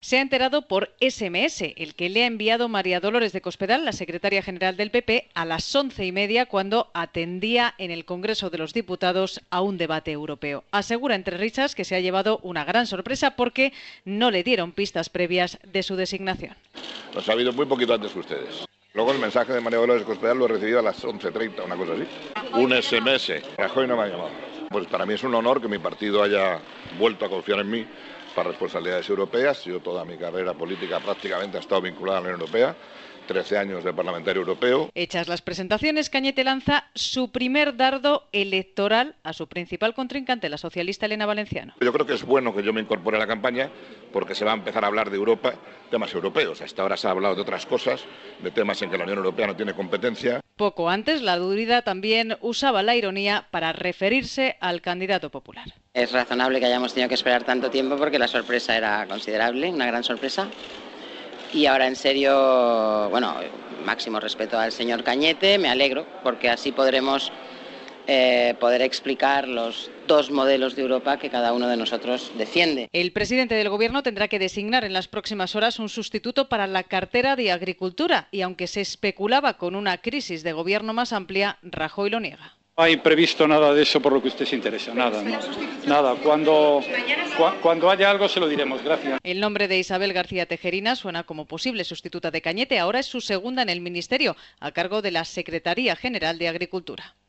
se ha enterado por SMS, el que le ha enviado María Dolores de Cospedal, la secretaria general del PP, a las 11:30 cuando atendía en el Congreso de los Diputados a un debate europeo. Asegura entre risas que se ha llevado una gran sorpresa porque no le dieron pistas previas de su designación. Lo he sabido muy poquito antes que ustedes. Luego el mensaje de María Dolores de Cospedal lo he recibido a las 11:30, una cosa así. Un SMS. Rajoy no me ha llamado. Pues para mí es un honor que mi partido haya vuelto a confiar en mí para responsabilidades europeas. Yo toda mi carrera política prácticamente ha estado vinculada a la Unión Europea. 13 años de parlamentario europeo. Hechas las presentaciones, Cañete lanza su primer dardo electoral a su principal contrincante, la socialista Elena Valenciano. Yo creo que es bueno que yo me incorpore a la campaña porque se va a empezar a hablar de Europa, temas europeos. Hasta ahora se ha hablado de otras cosas, de temas en que la Unión Europea no tiene competencia. Poco antes, la Durida también usaba la ironía para referirse al candidato popular. Es razonable que hayamos tenido que esperar tanto tiempo porque la sorpresa era considerable, una gran sorpresa. Y ahora en serio, bueno, máximo respeto al señor Cañete, me alegro porque así podremos poder explicar los dos modelos de Europa que cada uno de nosotros defiende. El presidente del Gobierno tendrá que designar en las próximas horas un sustituto para la cartera de Agricultura y aunque se especulaba con una crisis de gobierno más amplia, Rajoy lo niega. No hay previsto nada de eso por lo que usted se interesa, nada, no, nada. Cuando haya algo se lo diremos, gracias. El nombre de Isabel García Tejerina suena como posible sustituta de Cañete, ahora es su segunda en el Ministerio, a cargo de la Secretaría General de Agricultura.